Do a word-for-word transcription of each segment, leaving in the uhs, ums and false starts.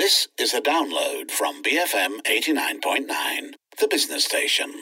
This is a download from B F M eighty-nine point nine, the business station.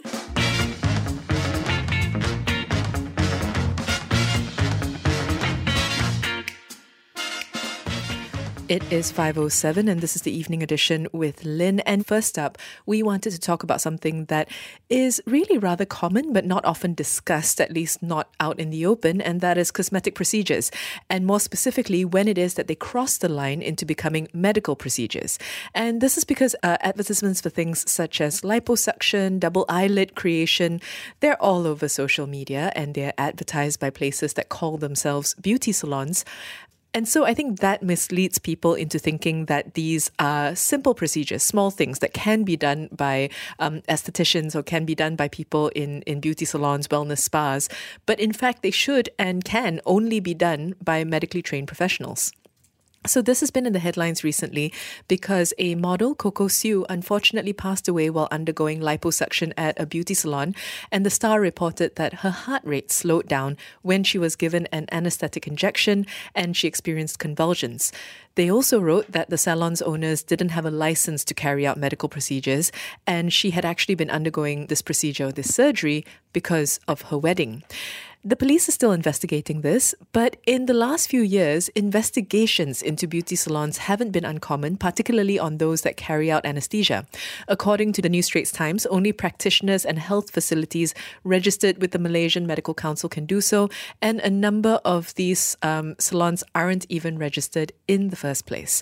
It is five oh seven and this is the evening edition with Lynn. And first up, we wanted to talk about something that is really rather common but not often discussed, at least not out in the open, and that is cosmetic procedures. And more specifically, when it is that they cross the line into becoming medical procedures. And this is because uh, advertisements for things such as liposuction, double eyelid creation, they're all over social media and they're advertised by places that call themselves beauty salons. And so I think that misleads people into thinking that these are simple procedures, small things that can be done by um, estheticians or can be done by people in, in beauty salons, wellness spas. But in fact, they should and can only be done by medically trained professionals. So this has been in the headlines recently because a model, Coco Siu, unfortunately passed away while undergoing liposuction at a beauty salon, and the Star reported that her heart rate slowed down when she was given an anesthetic injection and she experienced convulsions. They also wrote that the salon's owners didn't have a license to carry out medical procedures, and she had actually been undergoing this procedure, this surgery, because of her wedding. The police is still investigating this, but in the last few years, investigations into beauty salons haven't been uncommon, particularly on those that carry out anesthesia. According to the New Straits Times, only practitioners and health facilities registered with the Malaysian Medical Council can do so, and a number of these um, salons aren't even registered in the first place.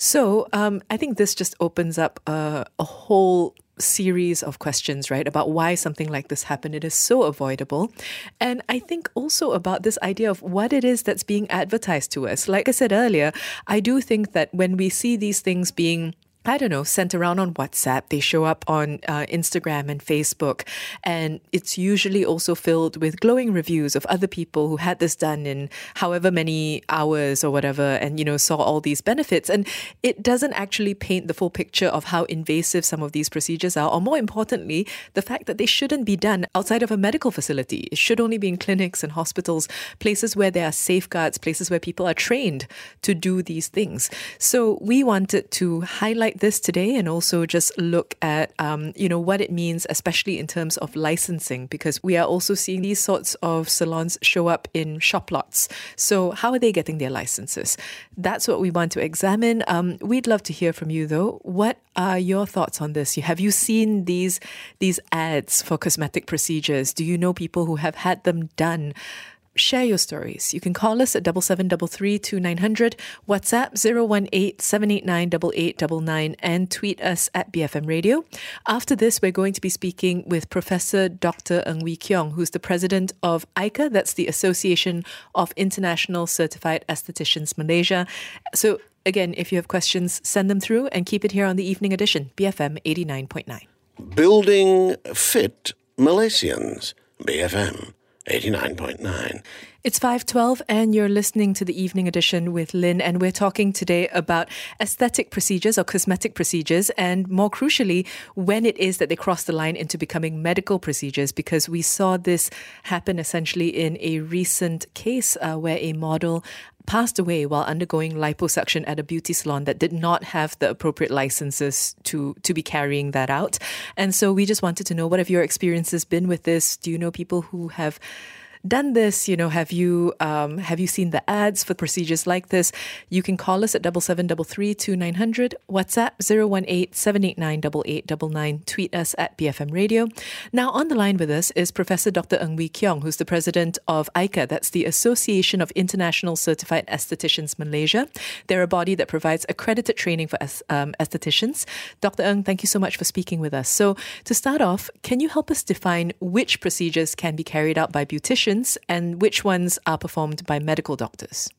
So um, I think this just opens up a, a whole series of questions, right, about why something like this happened. It is so avoidable. And I think also about this idea of what it is that's being advertised to us. Like I said earlier, I do think that when we see these things being I don't know, sent around on WhatsApp. They show up on uh, Instagram and Facebook. And it's usually also filled with glowing reviews of other people who had this done in however many hours or whatever and, you know, saw all these benefits. And it doesn't actually paint the full picture of how invasive some of these procedures are. Or more importantly, the fact that they shouldn't be done outside of a medical facility. It should only be in clinics and hospitals, places where there are safeguards, places where people are trained to do these things. So we wanted to highlight this today and also just look at, um, you know, what it means, especially in terms of licensing, because we are also seeing these sorts of salons show up in shop lots. So how are they getting their licenses? That's what we want to examine. Um, we'd love to hear from you, though. What are your thoughts on this? Have you seen these, these ads for cosmetic procedures? Do you know people who have had them done? Share your stories. You can call us at seven seven three three two nine zero zero, WhatsApp zero one eight seven eight nine eight eight nine nine, and tweet us at B F M Radio. After this, we're going to be speaking with Professor Doctor Ng Wee Keong, who's the president of I C A, that's the Association of International Certified Estheticians Malaysia. So again, if you have questions, send them through and keep it here on the evening edition, B F M eighty-nine point nine. Building fit Malaysians, B F M eighty-nine point nine. It's five twelve and you're listening to the evening edition with Lynn, and we're talking today about aesthetic procedures or cosmetic procedures, and more crucially, when it is that they cross the line into becoming medical procedures, because we saw this happen essentially in a recent case uh, where a model passed away while undergoing liposuction at a beauty salon that did not have the appropriate licenses to, to be carrying that out. And so we just wanted to know, what have your experiences been with this? Do you know people who have done this? You know, have you um, have you seen the ads for procedures like this? You can call us at seven seven three three two nine zero zero, WhatsApp zero one eight seven eight nine eight eight nine nine, tweet us at B F M Radio. Now on the line with us is Professor Doctor Ng Wee Keong, who's the president of I C A, that's the Association of International Certified Estheticians Malaysia. They're a body that provides accredited training for um, estheticians. Doctor Ng, thank you so much for speaking with us. So to start off, can you help us define which procedures can be carried out by beauticians and which ones are performed by medical doctors?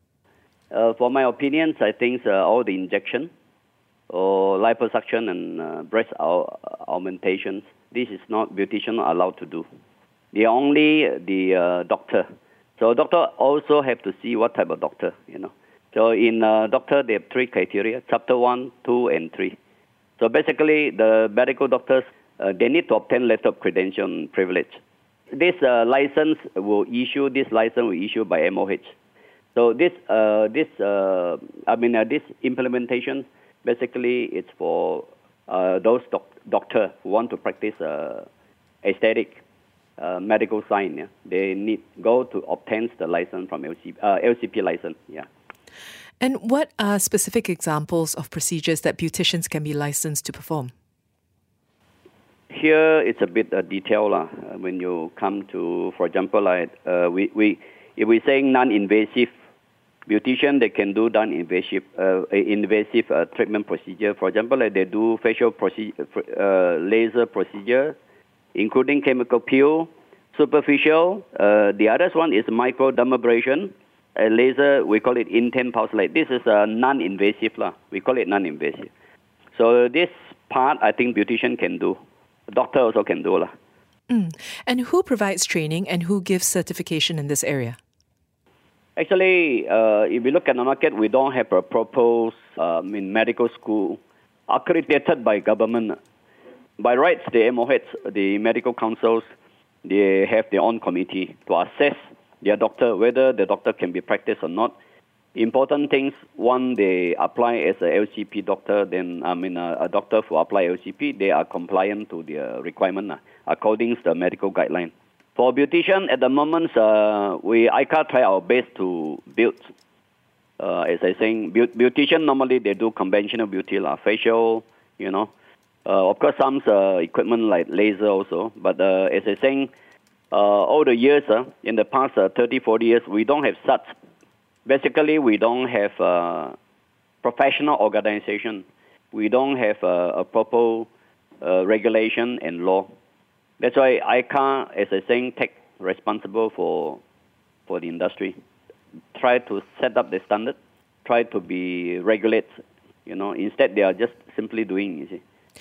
Uh, for my opinions, I think uh, all the injection or liposuction and uh, breast au- augmentations, this is not beautician allowed to do. They only the uh, doctor. So doctor also have to see what type of doctor, you know. So in uh, doctor, they have three criteria, chapter one, two, and three. So basically, the medical doctors, uh, they need to obtain letter of credential and privilege. This uh, license will issue. This license will issue by M O H. So this, uh, this, uh, I mean, uh, this implementation Basically, it's for uh, those doc- doctors who want to practice uh, aesthetic uh, medical science. Yeah? They need go to obtain the license from L C P, uh, L C P license. Yeah. And what are specific examples of procedures that beauticians can be licensed to perform? Here it's a bit uh, detailed uh, when you come to, for example, like uh, we, we if we're saying non-invasive beautician, they can do non-invasive uh, invasive uh, treatment procedure. For example, like they do facial procedure, uh, laser procedure, including chemical peel, superficial. Uh, the other one is microdermabrasion. A laser, we call it intense pulse light. This is a non-invasive lah. We call it non-invasive. So this part, I think beautician can do. Doctor also can do lah. Mm. And who provides training and who gives certification in this area? Actually, uh, if we look at the market, we don't have a proposed um, in medical school accredited by government. By rights, the M O H, the medical councils, they have their own committee to assess their doctor, whether the doctor can be practiced or not. Important things, one, they apply as a L C P doctor, then, I mean, a, a doctor who apply L C P, they are compliant to the requirement uh, according to the medical guideline. For beautician, at the moment, uh, we I C A try our best to build, uh, as I saying, beautician, normally they do conventional beauty, like facial, you know. Uh, of course, some uh, equipment like laser also, but uh, as I saying, uh, all the years, uh, in the past uh, thirty, forty years, we don't have such. Basically, we don't have uh, professional organization. We don't have uh, a proper uh, regulation and law. That's why I C A, as I saying, take responsible for for the industry. Try to set up the standard. Try to be regulate. You know, instead they are just simply doing. You see.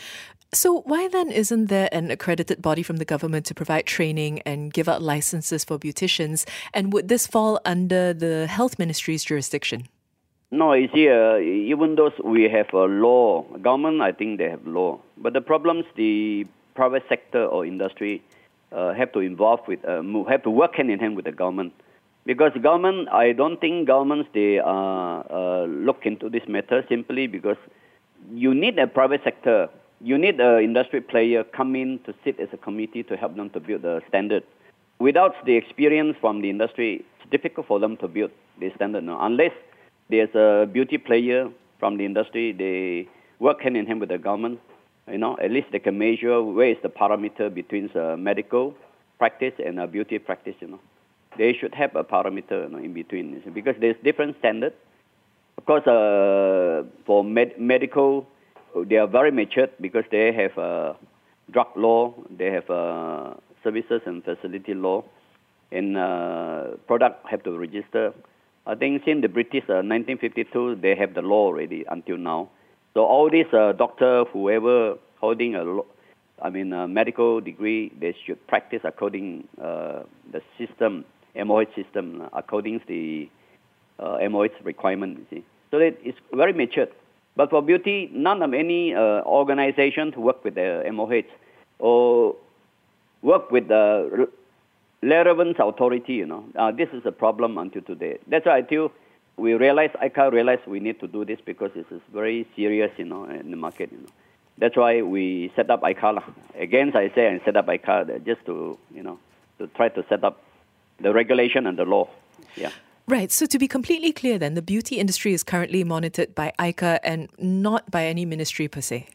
So why then isn't there an accredited body from the government to provide training and give out licenses for beauticians? And would this fall under the Health Ministry's jurisdiction? No, you see, uh, even though we have a law, government, I think they have law. But the problems, the private sector or industry uh, have to involve with, uh, have to work hand in hand with the government. Because government, I don't think governments, they uh, uh, look into this matter simply because you need a private sector. You need an industry player come in to sit as a committee to help them to build the standard. Without the experience from the industry, it's difficult for them to build the standard now. Unless there's a beauty player from the industry, they work hand in hand with the government. You know, at least they can measure where is the parameter between uh, medical practice and uh, beauty practice. You know, they should have a parameter, you know, in between because there's different standards. Of course, uh, for med- medical. They are very matured because they have uh, drug law, they have uh, services and facility law, and uh, product have to register. I think since the British uh, nineteen fifty-two, they have the law already until now. So all these uh, doctor, whoever holding a, lo- I mean, a medical degree, they should practice according uh, the system, M O H system, according to the uh, M O H requirement. You see, so that it's very matured. But for beauty, none of any uh, organization to work with the M O H or work with the relevant authority, you know. Uh, this is a problem until today. That's why until we realize, I C A realized we need to do this because this is very serious, you know, in the market, you know. That's why we set up I C A. Again, I say, and set up I C A just to, you know, to try to set up the regulation and the law. Yeah. Right. So to be completely clear then, the beauty industry is currently monitored by I C A and not by any ministry per se?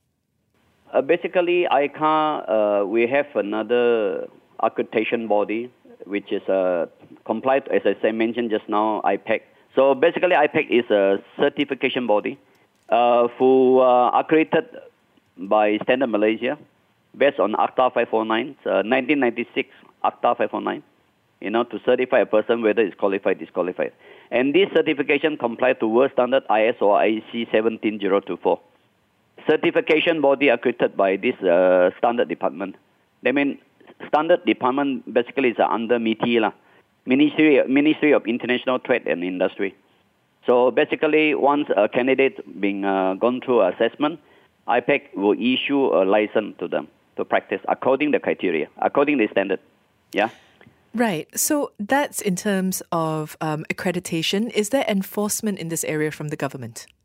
Uh, basically, I C A, uh, we have another accreditation body, which is uh, complied, as I say, mentioned just now, I P E C. So basically, I P E C is a certification body uh, who are accredited by Standard Malaysia based on ACTA five four nine, uh, nineteen ninety-six ACTA five four nine. You know, to certify a person whether it's qualified, disqualified. And this certification complies to World Standard I S O I C seventeen thousand twenty-four. Certification body accredited by this uh, standard department. I mean, standard department basically is under M I T I, Ministry, Ministry of International Trade and Industry. So basically, once a candidate being uh, gone through assessment, I P E C will issue a license to them to practice according to the criteria, according to the standard. Yeah. Right. So that's in terms of um, accreditation. Is there enforcement in this area from the government?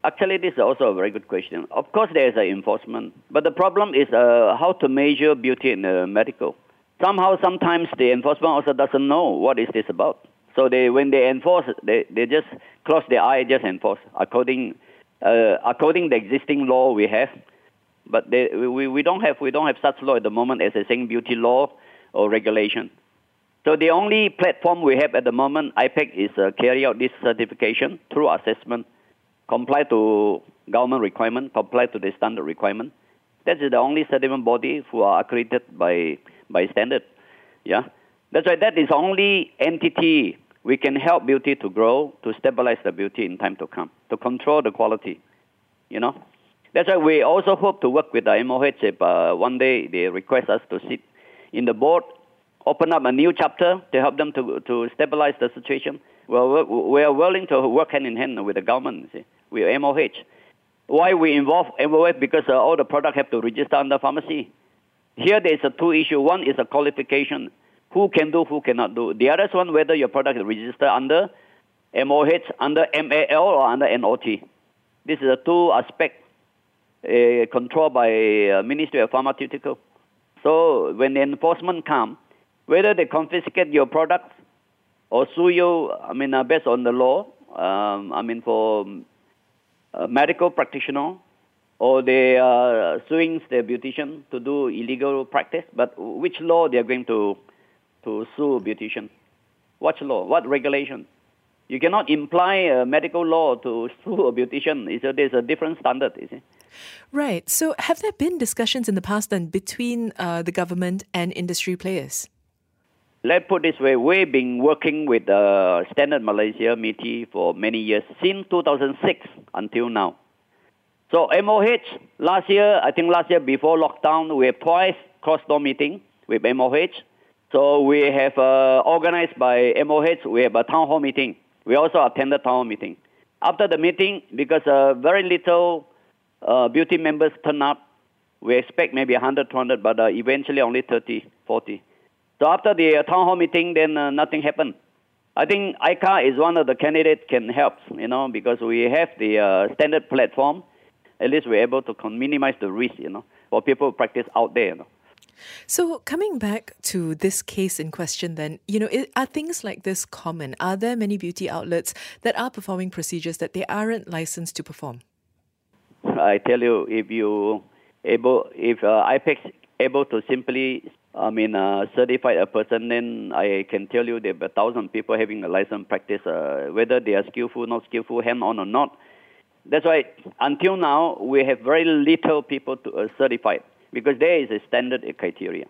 Actually, this is also a very good question. Of course, there is an enforcement, but the problem is uh, how to measure beauty in uh, medical. Somehow, sometimes the enforcement also doesn't know what is this about. So they, when they enforce, they, they just close their eye, just enforce according uh, according the existing law we have. But they, we, we don't have we don't have such law at the moment as a saying beauty law or regulation. So the only platform we have at the moment, I PAC, is uh, carry out this certification through assessment, comply to government requirement, comply to the standard requirement. That is the only certification body who are accredited by by standard. Yeah, that's why that is the only entity we can help beauty to grow, to stabilize the beauty in time to come, to control the quality. You know, that's why we also hope to work with the M O H if uh, one day they request us to sit in the board, open up a new chapter to help them to to stabilize the situation. Well, we are willing to work hand in hand with the government, see, with M O H. Why we involve M O H? Because uh, all the products have to register under pharmacy. Here there is a two issue. One is a qualification. Who can do, who cannot do. The other one, whether your product is registered under M O H, under M A L, or under N O T. This is a two aspect uh, controlled by uh, Ministry of Pharmaceutical. So when the enforcement comes, whether they confiscate your products or sue you, I mean, uh, based on the law, um, I mean, for uh, medical practitioner, or they are suing the beautician to do illegal practice, but which law they are going to to sue a beautician? What law? What regulation? You cannot imply a medical law to sue a beautician. So there's a different standard, you see. Right. So have there been discussions in the past then between uh, the government and industry players? Let's put it this way. We've been working with uh, Standard Malaysia, M I T, for many years, since two thousand six until now. So M O H, last year, I think last year before lockdown, we have twice cross-door meeting with M O H. So we have uh, organized by M O H, we have a town hall meeting. We also attended town hall meeting. After the meeting, because uh, very little uh, beauty members turn up, we expect maybe one hundred, two hundred, but uh, eventually only thirty, forty. So after the uh, town hall meeting, then uh, nothing happened. I think I C A is one of the candidates can help, you know, because we have the uh, standard platform. At least we're able to minimize the risk, you know, for people who practice out there, you know. So coming back to this case in question then, you know, are things like this common? Are there many beauty outlets that are performing procedures that they aren't licensed to perform? I tell you, if you able, if uh, I PAC able to simply, I mean, uh, certify a person, then I can tell you there are a thousand people having a license practice, uh, whether they are skillful, not skillful, hand-on or not. That's why until now, we have very little people to uh, certified, because there is a standard criteria.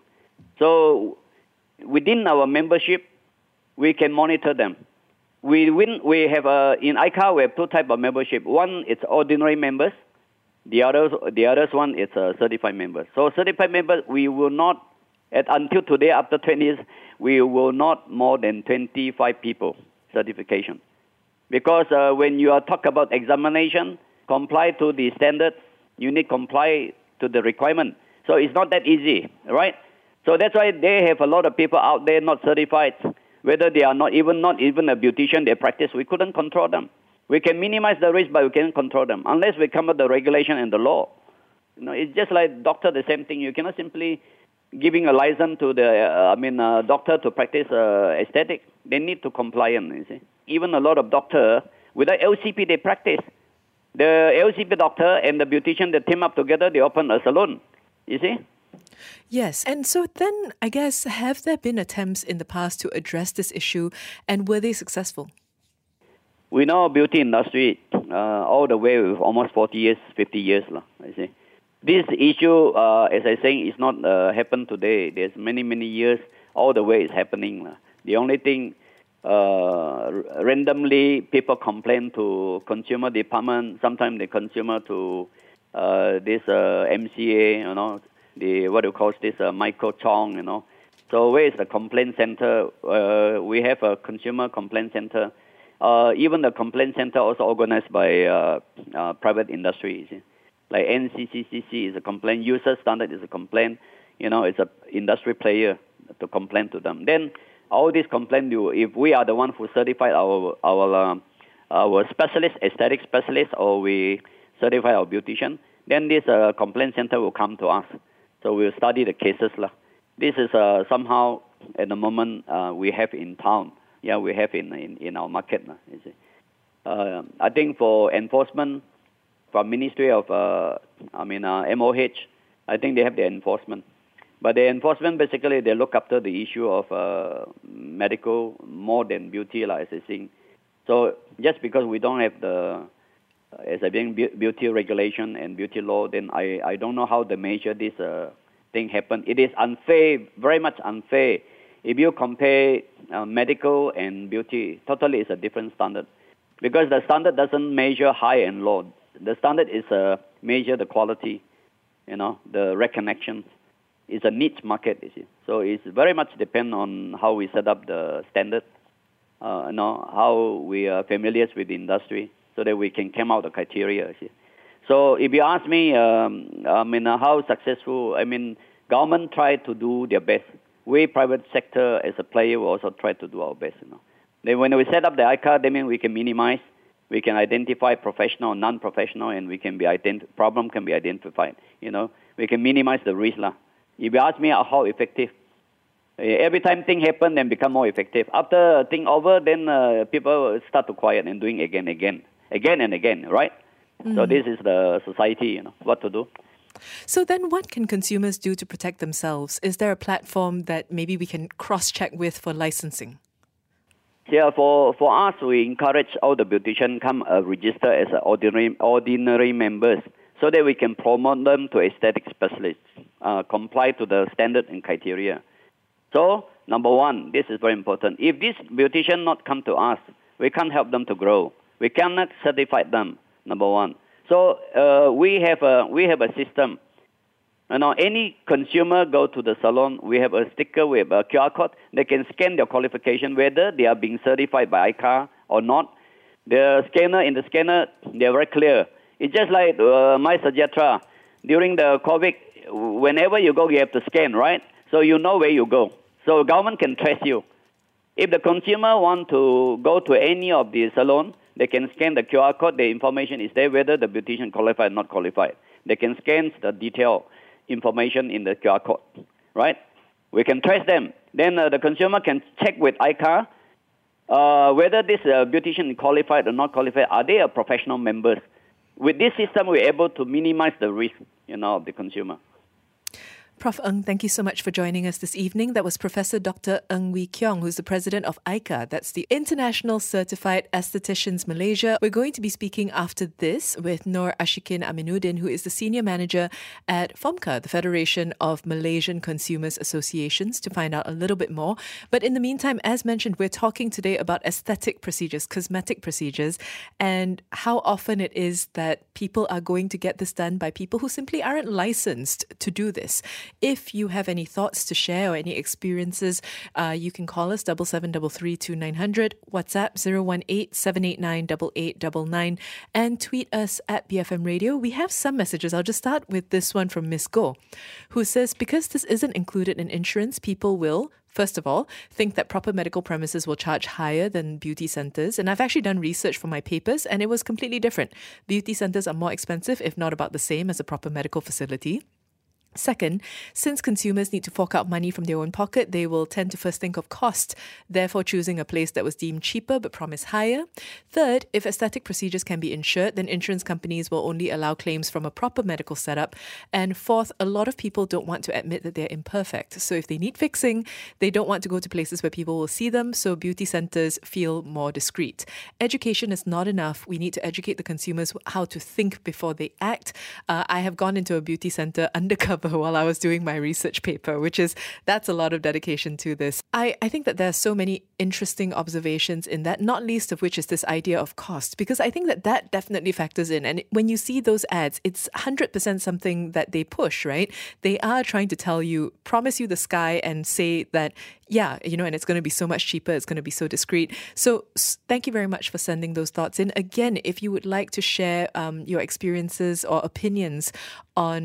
So within our membership, we can monitor them. We win, we have a, in I C A, we have two types of membership. One is ordinary members. The others, the others one is a certified members. So certified members, we will not, at, until today, after twenty years, we will not more than twenty-five people certification. Because uh, when you are talk about examination, comply to the standards, you need comply to the requirement. So it's not that easy, right? So that's why they have a lot of people out there not certified. Whether they are not even not even a beautician, they practice, we couldn't control them. We can minimize the risk, but we can't control them unless we come up with the regulation and the law. You know, it's just like doctor, the same thing. You cannot simply giving a license to the, uh, I mean, uh, doctor to practice uh, aesthetic. They need to comply, you see. Even a lot of doctors, without L C P, they practice. The L C P doctor and the beautician, they team up together, they open a salon, you see. Yes, and so then, I guess, have there been attempts in the past to address this issue, and were they successful? We know beauty industry uh, all the way with almost forty years, fifty years, you see. This issue, uh, as I say, is not uh, happened today. There's many, many years, all the way it's happening. The only thing, uh, randomly people complain to consumer department, sometimes the consumer to uh, this uh, M C A, you know, the what do you call this, uh, Michael Chong, you know. So where is the complaint center? Uh, we have a consumer complaint center. Uh, even the complaint center also organized by uh, uh, private industry, you see. Like N C C C C is a complaint, user standard is a complaint, you know, it's a industry player to complain to them. Then all these complaints, if we are the one who certified our our uh, our specialist, aesthetic specialist, or we certify our beautician, then this uh, complaint center will come to us. So we'll study the cases. Lah. This is uh, somehow, at the moment, uh, we have in town. Yeah, we have in in, in our market. Lah, you see. Uh, I think for enforcement, from Ministry of, uh, I mean, uh, M O H, I think they have the enforcement. But the enforcement, basically, they look after the issue of uh, medical more than beauty, like as I think. So just because we don't have the, as I think, beauty regulation and beauty law, then I, I don't know how they measure this uh, thing happen. It is unfair, very much unfair. If you compare uh, medical and beauty, totally it's a different standard. Because the standard doesn't measure high and low. The standard is uh, measure the quality, you know, the recognition. It's a niche market, you see. So it's very much depend on how we set up the standard, uh, you know, how we are familiar with the industry, so that we can come out the criteria, you see. So if you ask me, um, I mean, uh, how successful, I mean, government try to do their best. We, private sector, as a player, will also try to do our best, you know. Then when we set up the I C A R, that means we can minimize, we can identify professional, non-professional, and we can be ident- problem can be identified, you know. We can minimize the risk, lah. If you ask me how effective, every time thing happen, then become more effective. After thing over, then uh, people start to quiet and doing again, again, again and again, right? Mm-hmm. So this is the society, you know, what to do. So then what can consumers do to protect themselves? Is there a platform that maybe we can cross-check with for licensing? Yeah, for, for us, we encourage all the beauticians come uh, register as ordinary, ordinary members, so that we can promote them to aesthetic specialists, uh, comply to the standard and criteria. So, number one, this is very important. If this beautician not come to us, we can't help them to grow. We cannot certify them, number one. So, uh, we have a we have a system. You know, any consumer go to the salon, we have a sticker, we have a Q R code. They can scan their qualification, whether they are being certified by I C A R or not. The scanner, in the scanner, they are very clear. It's just like uh, MySejahtera. During the COVID, whenever you go, you have to scan, right? So you know where you go. So government can trace you. If the consumer want to go to any of the salon, they can scan the Q R code. The information is there, whether the beautician qualified or not qualified. They can scan the detail information in the Q R code, right? We can trace them. Then uh, the consumer can check with I C A R uh, whether this uh, beautician is qualified or not qualified. Are they a professional members? With this system, we're able to minimize the risk, you know, of the consumer. Professor Ng, thank you so much for joining us this evening. That was Professor Doctor Ng Wee Keong, who's the president of I C A R. That's the International Certified Aestheticians Malaysia. We're going to be speaking after this with Nur Ashikin Aminuddin, who is the senior manager at FOMCA, the Federation of Malaysian Consumers Associations, to find out a little bit more. But in the meantime, as mentioned, we're talking today about aesthetic procedures, cosmetic procedures, and how often it is that people are going to get this done by people who simply aren't licensed to do this. If you have any thoughts to share or any experiences, uh, you can call us double seven double three two nine hundred, WhatsApp zero one eight seven eight nine eight eight nine nine, and tweet us at B F M Radio. We have some messages. I'll just start with this one from Miss Go, who says, because this isn't included in insurance, people will, first of all, think that proper medical premises will charge higher than beauty centres. And I've actually done research for my papers, and it was completely different. Beauty centres are more expensive, if not about the same as a proper medical facility. Second, since consumers need to fork out money from their own pocket, they will tend to first think of cost, therefore choosing a place that was deemed cheaper but promised higher. Third, if aesthetic procedures can be insured, then insurance companies will only allow claims from a proper medical setup. And fourth, a lot of people don't want to admit that they're imperfect. So if they need fixing, they don't want to go to places where people will see them, so beauty centres feel more discreet. Education is not enough. We need to educate the consumers how to think before they act. Uh, I have gone into a beauty centre undercover while I was doing my research paper, which is, that's a lot of dedication to this. I, I think that there are so many interesting observations in that, not least of which is this idea of cost, because I think that that definitely factors in. And when you see those ads, it's one hundred percent something that they push, right? They are trying to tell you, promise you the sky and say that, yeah, you know, and it's going to be so much cheaper, it's going to be so discreet. So thank you very much for sending those thoughts in. Again, if you would like to share um, your experiences or opinions on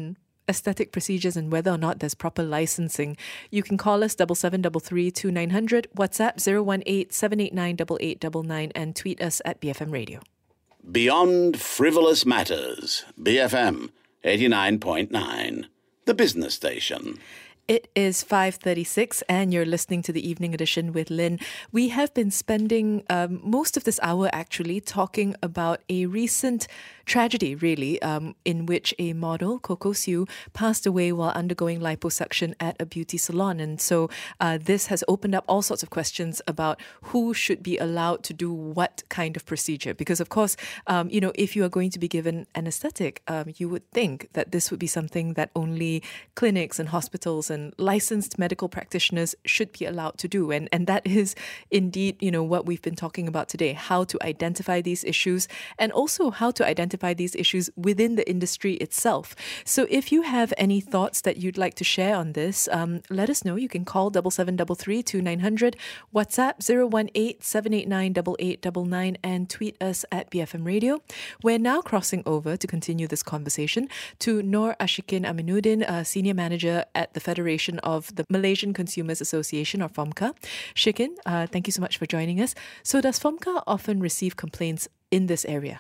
aesthetic procedures and whether or not there's proper licensing, you can call us double seven double three two nine hundred, WhatsApp zero one eight seven eight nine eight eight nine nine, and tweet us at B F M Radio. Beyond Frivolous Matters, B F M eighty-nine point nine, the business station. It is five thirty-six and you're listening to the Evening Edition with Lynn. We have been spending um, most of this hour actually talking about a recent tragedy, really, um, in which a model, Coco Siu, passed away while undergoing liposuction at a beauty salon. And so uh, this has opened up all sorts of questions about who should be allowed to do what kind of procedure. Because, of course, um, you know, if you are going to be given anesthetic, um, you would think that this would be something that only clinics and hospitals and licensed medical practitioners should be allowed to do. And, and that is indeed, you know, what we've been talking about today, how to identify these issues and also how to identify these issues within the industry itself. So if you have any thoughts that you'd like to share on this, um, let us know. You can call double seven double three two nine hundred, WhatsApp zero one eight seven eight nine eight eight nine nine, and tweet us at B F M Radio. We're now crossing over to continue this conversation to Nur Ashikin Aminuddin, uh, Senior Manager at the Federation of the Malaysian Consumers Association, or FOMCA. Shikin, uh, thank you so much for joining us. So does FOMCA often receive complaints in this area?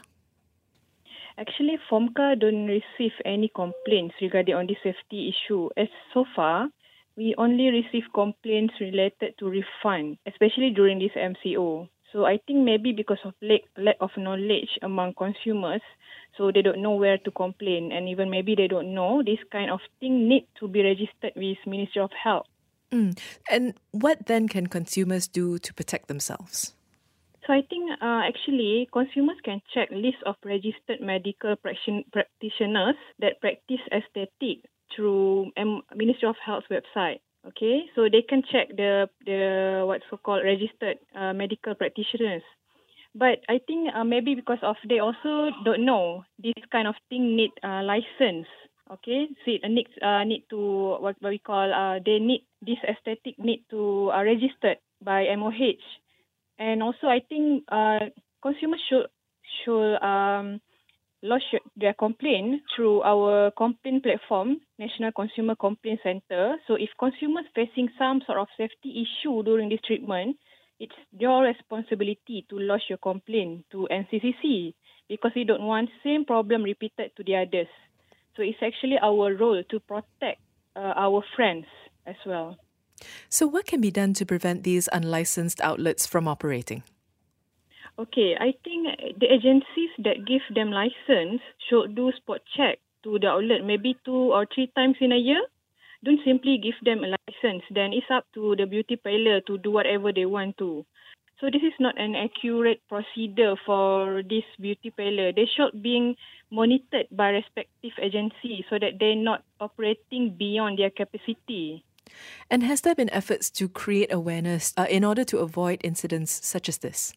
Actually, FOMCA don't receive any complaints regarding on the safety issue. As so far, we only receive complaints related to refund, especially during this M C O. So I think maybe because of lack, lack of knowledge among consumers, so they don't know where to complain, and even maybe they don't know this kind of thing need to be registered with Ministry of Health. Mm. And what then can consumers do to protect themselves? So I think uh, actually consumers can check list of registered medical practitioners that practice aesthetic through M- Ministry of Health website. Okay, so they can check the the what's so called registered uh, medical practitioners. But I think uh, maybe because of they also don't know this kind of thing need uh, license. Okay, so it needs uh, need to what, what we call uh, they need this aesthetic need to uh, registered by M O H. And also, I think uh, consumers should should um, lodge their complaint through our complaint platform, National Consumer Complaint Center. So, if consumers facing some sort of safety issue during this treatment, it's your responsibility to lodge your complaint to N C C C because we don't want same problem repeated to the others. So, it's actually our role to protect uh, our friends as well. So what can be done to prevent these unlicensed outlets from operating? Okay, I think the agencies that give them license should do spot check to the outlet maybe two or three times in a year. Don't simply give them a license. Then it's up to the beauty parlor to do whatever they want to. So this is not an accurate procedure for this beauty parlor. They should be monitored by respective agencies so that they're not operating beyond their capacity. And has there been efforts to create awareness uh, in order to avoid incidents such as this?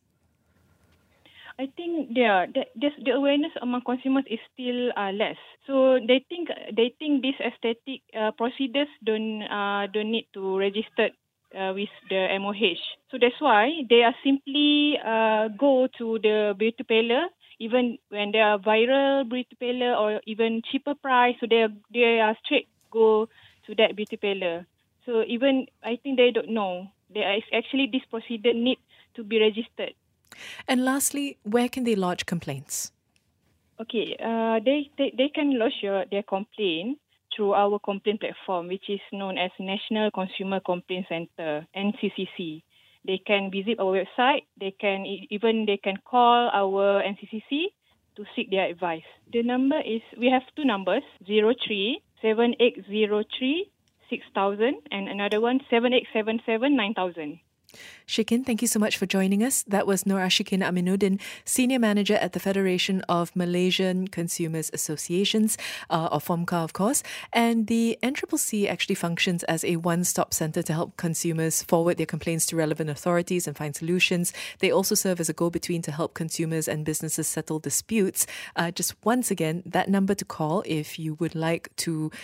I think yeah, the, the awareness among consumers is still uh, less. So they think they think these aesthetic uh, procedures don't uh, don't need to register uh, with the M O H. So that's why they are simply uh, go to the beauty parlor, even when they are viral beauty parlor or even cheaper price. So they are, they are straight go to that beauty parlor. So even, I think they don't know. There is actually this procedure need to be registered. And lastly, where can they lodge complaints? Okay, uh, they, they, they can lodge your, their complaint through our complaint platform, which is known as National Consumer Complaint Center, N C C C. They can visit our website. They can even they can call our N C C C to seek their advice. The number is, we have two numbers, zero three seven eight zero three six thousand and another one, seven eight seven seven nine thousand. Shikin, thank you so much for joining us. That was Nur Ashikin Aminuddin, Senior Manager at the Federation of Malaysian Consumers Associations, uh, or FOMCA, of course. And the N C C C actually functions as a one-stop centre to help consumers forward their complaints to relevant authorities and find solutions. They also serve as a go-between to help consumers and businesses settle disputes. Uh, just once again, that number to call if you would like to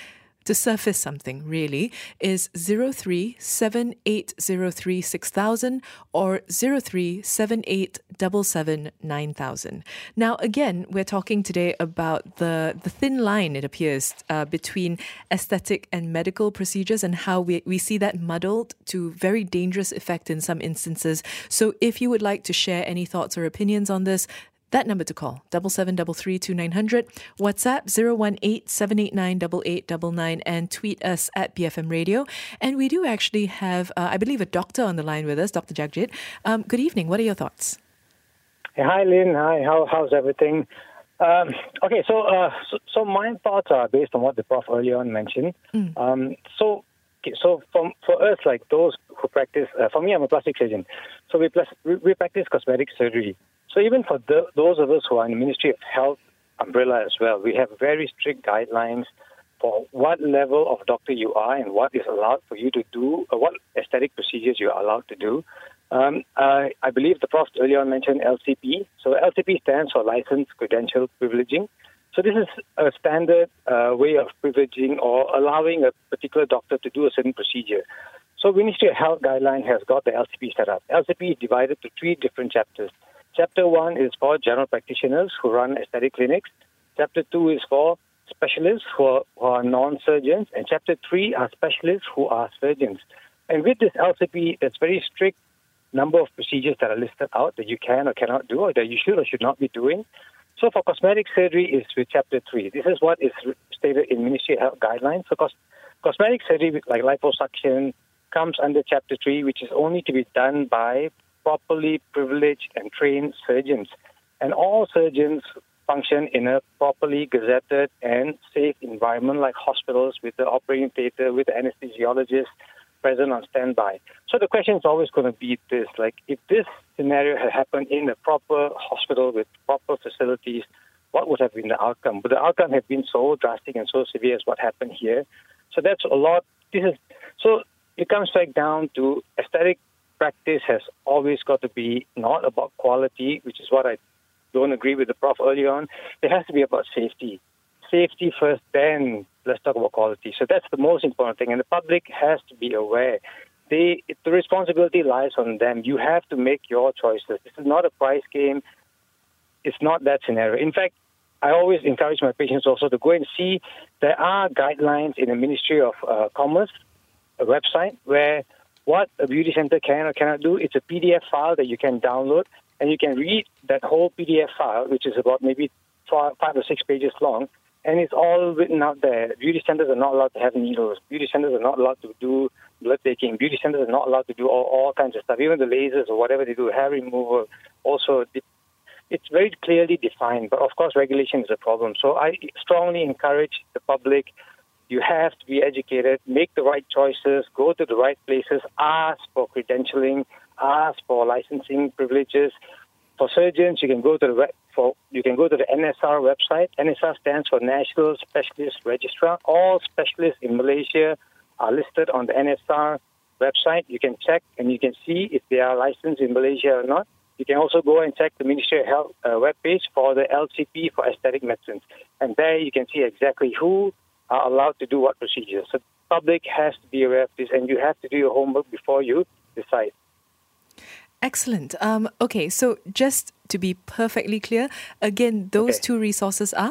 to surface something, really, is zero three seven eight zero three six thousand or zero three seven eight seven seven nine thousand. Now, again, we're talking today about the, the thin line, it appears, uh, between aesthetic and medical procedures and how we, we see that muddled to very dangerous effect in some instances. So if you would like to share any thoughts or opinions on this, that number to call, double seven double three two nine hundred, WhatsApp zero one eight seven eight nine eight eight nine nine, and tweet us at B F M Radio. And we do actually have, uh, I believe, a doctor on the line with us, Doctor Jagjit. Um, good evening. What are your thoughts? Hey, hi, Lynn. Hi. How how's everything? Um, okay, so, uh, so so my thoughts are based on what the Prof earlier on mentioned. Mm. Um, so. So from, for us, like those who practice, uh, for me, I'm a plastic surgeon. So we, plus, we, we practice cosmetic surgery. So even for the, those of us who are in the Ministry of Health umbrella as well, we have very strict guidelines for what level of doctor you are and what is allowed for you to do, or what aesthetic procedures you are allowed to do. Um, uh, I believe the Prof earlier on mentioned L C P. So L C P stands for Licensed Credential Privileging. So this is a standard uh, way of privileging or allowing a particular doctor to do a certain procedure. So Ministry of Health guideline has got the L C P set up. L C P is divided to three different chapters. Chapter one is for general practitioners who run aesthetic clinics. Chapter two is for specialists who are, who are non-surgeons. And chapter three are specialists who are surgeons. And with this L C P, there's very strict number of procedures that are listed out that you can or cannot do, or that you should or should not be doing. So for cosmetic surgery is with Chapter three. This is what is stated in Ministry of Health guidelines. So cos- cosmetic surgery like liposuction comes under Chapter three, which is only to be done by properly privileged and trained surgeons. And all surgeons function in a properly gazetted and safe environment like hospitals with the operating theater, with the anesthesiologist present on standby. So the question is always going to be this, like if this scenario had happened in a proper hospital with proper facilities, what would have been the outcome? But the outcome has been so drastic and so severe as what happened here. So that's a lot. This is so it comes back down to aesthetic practice has always got to be not about quality, which is what I don't agree with the Prof earlier on. It has to be about safety. Safety first, then let's talk about quality. So that's the most important thing. And the public has to be aware. They, the responsibility lies on them. You have to make your choices. This is not a price game. It's not that scenario. In fact, I always encourage my patients also to go and see there are guidelines in the Ministry of uh, Commerce, a website, where what a beauty center can or cannot do. It's a P D F file that you can download, and you can read that whole P D F file, which is about maybe five, five or six pages long, and it's all written out there. Beauty centers are not allowed to have needles. Beauty centers are not allowed to do blood taking. Beauty centers are not allowed to do all, all kinds of stuff, even the lasers or whatever they do, hair removal. Also, it's very clearly defined, but of course, regulation is a problem. So I strongly encourage the public. You have to be educated, make the right choices, go to the right places, ask for credentialing, ask for licensing privileges. For surgeons, you can go to the web, for you can go to the N S R website. N S R stands for National Specialist Registrar. All specialists in Malaysia are listed on the N S R website. You can check and you can see if they are licensed in Malaysia or not. You can also go and check the Ministry of Health uh, webpage for the L C P for aesthetic medicines. And there you can see exactly who are allowed to do what procedures. So the public has to be aware of this, and you have to do your homework before you decide. Excellent. Um, okay, so just to be perfectly clear, again, those okay. two resources are?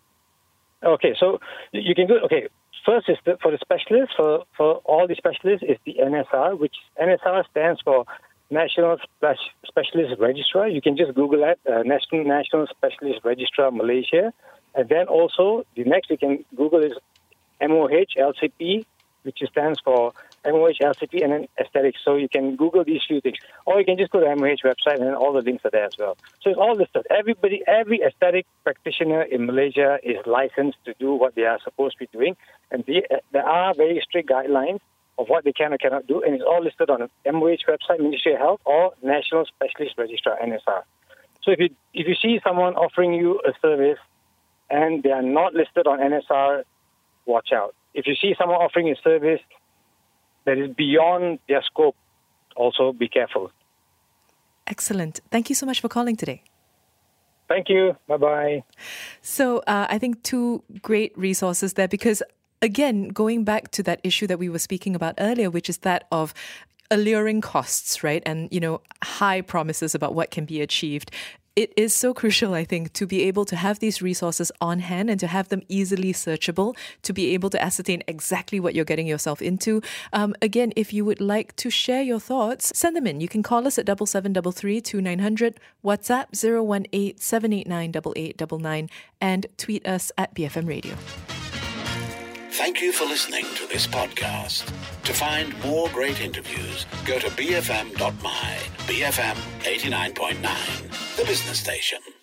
Okay, so you can go, okay, first is the, for the specialists, for, for all the specialists is the N S R, which N S R stands for National Specialist Registrar. You can just Google that, uh, National National Specialist Registrar Malaysia. And then also, the next you can Google is M O H L C P, which stands for M O H L C P and then aesthetics. So you can Google these few things. Or you can just go to M O H website and then all the links are there as well. So it's all listed. Everybody, every aesthetic practitioner in Malaysia is licensed to do what they are supposed to be doing. And the, there are very strict guidelines of what they can or cannot do. And it's all listed on the M O H website, Ministry of Health, or National Specialist Registrar, N S R. So if you, if you see someone offering you a service and they are not listed on N S R, watch out. If you see someone offering a service that is beyond their scope, also be careful. Excellent. Thank you so much for calling today. Thank you. Bye-bye. So uh, I think two great resources there, because again, going back to that issue that we were speaking about earlier, which is that of alluring costs, right? And, you know, high promises about what can be achieved. It is so crucial, I think, to be able to have these resources on hand and to have them easily searchable, to be able to ascertain exactly what you're getting yourself into. Um, again, if you would like to share your thoughts, send them in. You can call us at double seven double three two nine hundred, WhatsApp zero one eight seven eight nine eight eight nine nine, and tweet us at B F M Radio. Thank you for listening to this podcast. To find more great interviews, go to b f m dot my, B F M eighty-nine point nine, the business station.